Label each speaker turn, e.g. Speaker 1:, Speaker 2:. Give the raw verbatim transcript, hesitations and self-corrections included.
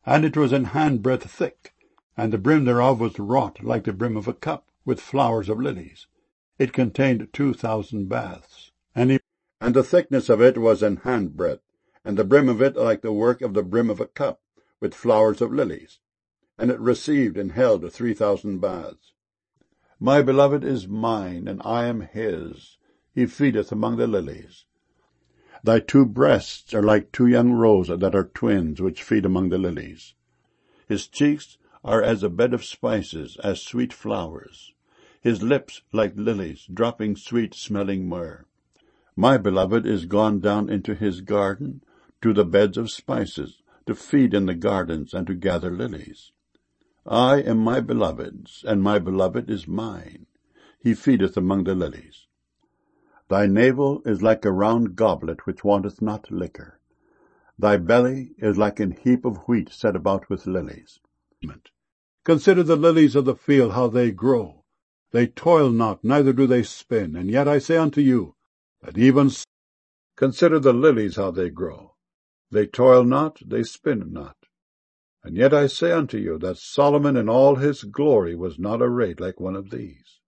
Speaker 1: And it was an handbreadth thick, and the brim thereof was wrought like the brim of a cup, with flowers of lilies. It contained two thousand baths. And, he, and the thickness of it was an handbreadth, and the brim of it like the work of the brim of a cup, with flowers of lilies. And it received and held three thousand baths. My beloved is mine, and I am his. He feedeth among the lilies. Thy two breasts are like two young roes that are twins, which feed among the lilies. His cheeks are as a bed of spices, as sweet flowers. His lips like lilies, dropping sweet-smelling myrrh. My beloved is gone down into his garden, to the beds of spices, to feed in the gardens, and to gather lilies. I am my beloved's, and my beloved is mine. He feedeth among the lilies. Thy navel is like a round goblet which wanteth not liquor. Thy belly is like an heap of wheat set about with lilies. Consider the lilies of the field, how they grow. They toil not, neither do they spin. And yet I say unto you, that even so, consider the lilies how they grow. They toil not, they spin not. And yet I say unto you, that Solomon in all his glory was not arrayed like one of these.